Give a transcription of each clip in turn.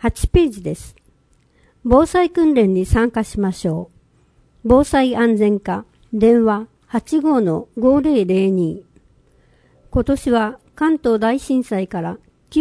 8ページです。防災訓練に参加しましょう。防災安全課電話 85-5002。今年は関東大震災から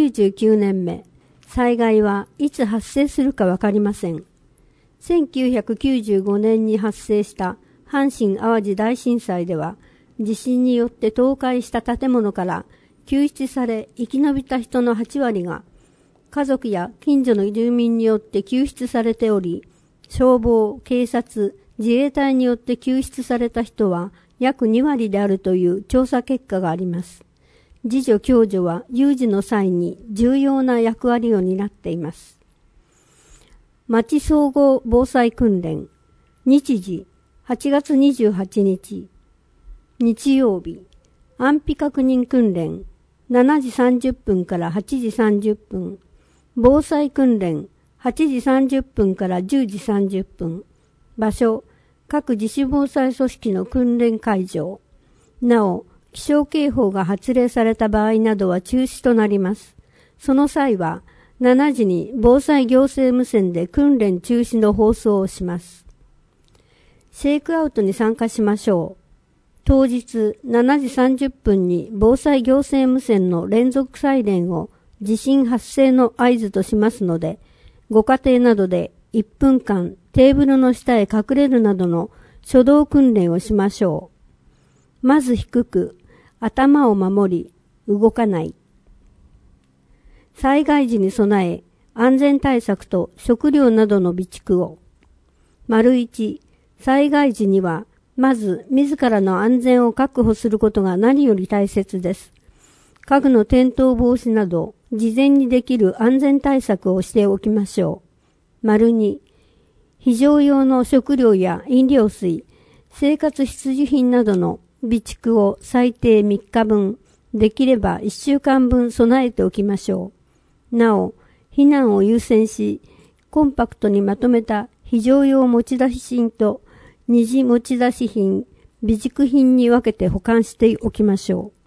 99年目。災害はいつ発生するかわかりません。1995年に発生した阪神淡路大震災では、地震によって倒壊した建物から救出され生き延びた人の8割が家族や近所の住民によって救出されており、消防、警察、自衛隊によって救出された人は約2割であるという調査結果があります。自助共助は有事の際に重要な役割を担っています。町総合防災訓練、日時8月28日、日曜日、安否確認訓練、7時30分から8時30分、防災訓練、8時30分から10時30分、場所、各自主防災組織の訓練会場。なお、気象警報が発令された場合などは中止となります。その際は、7時に防災行政無線で訓練中止の放送をします。シェイクアウトに参加しましょう。当日7時30分に防災行政無線の連続サイレンを地震発生の合図としますので、ご家庭などで1分間テーブルの下へ隠れるなどの初動訓練をしましょう。まず低く、頭を守り、動かない。災害時に備え、安全対策と食料などの備蓄を。1、災害時には、まず自らの安全を確保することが何より大切です。家具の転倒防止など、事前にできる安全対策をしておきましょう。2、非常用の食料や飲料水、生活必需品などの備蓄を最低3日分、できれば1週間分備えておきましょう。なお、避難を優先し、コンパクトにまとめた非常用持ち出し品と二次持ち出し品、備蓄品に分けて保管しておきましょう。